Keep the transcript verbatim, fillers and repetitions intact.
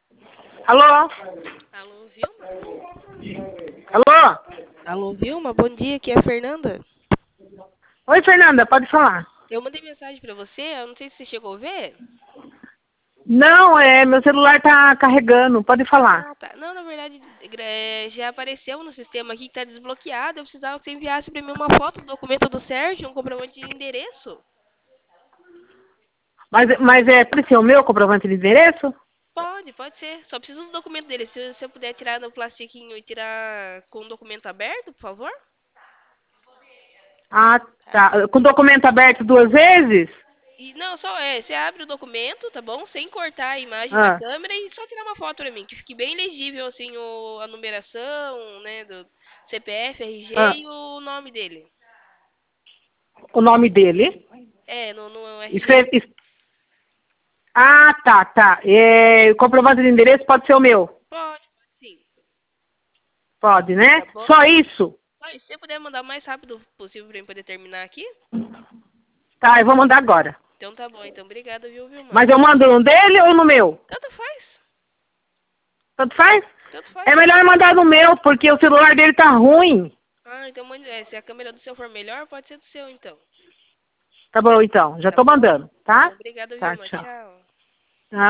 Alô? Alô, Vilma? Alô? Alô, Vilma? Bom dia, aqui é a Fernanda. Oi, Fernanda, pode falar. Eu mandei mensagem pra você, eu não sei se você chegou a ver. Não, é, meu celular tá carregando, pode falar. Ah, tá. Não, na verdade, é, já apareceu no sistema aqui que tá desbloqueado. Eu precisava que você enviasse pra mim uma foto do documento do Sérgio, um comprovante de endereço. Mas, mas é, pode ser o meu comprovante de endereço? Pode, pode ser. Só preciso do documento dele. Se você puder tirar no plastiquinho e tirar com o documento aberto, por favor. Ah, Tá. tá. Com o documento aberto duas vezes? E não, só é, você abre o documento, tá bom? Sem cortar a imagem da Ah, câmera e só tirar uma foto pra mim, que fique bem legível assim o, a numeração, né, do C P F, R G ah, e o nome dele. o nome dele. É, no, no R G. Escreve, es- ah, tá, tá. É, o comprovante de endereço pode ser o meu. Pode, sim. Pode, né? Tá bom? Só isso? Mas se você puder mandar o mais rápido possível pra mim poder terminar aqui, Tá, eu vou mandar agora. então tá bom. Então, obrigada, viu, Vilma? Mas eu mando no dele ou no meu? Tanto faz. Tanto faz? Tanto faz. É melhor mandar no meu, porque o celular dele tá ruim. Ah, então mande, é, se a câmera do seu for melhor, pode ser do seu, então. Tá bom, então. Já Tá tô bom? mandando, Tá bom, tá? obrigada, Tá, Vilma. tchau. Tchau.